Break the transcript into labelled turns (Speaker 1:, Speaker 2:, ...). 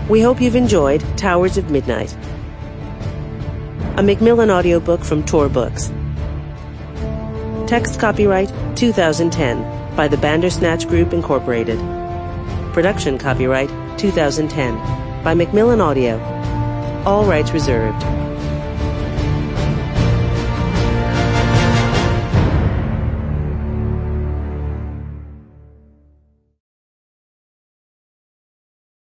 Speaker 1: We hope you've enjoyed Towers of Midnight, a Macmillan audiobook from Tor Books. Text copyright 2010 by the Bandersnatch Group, Incorporated. Production copyright 2010 by Macmillan Audio. All rights reserved.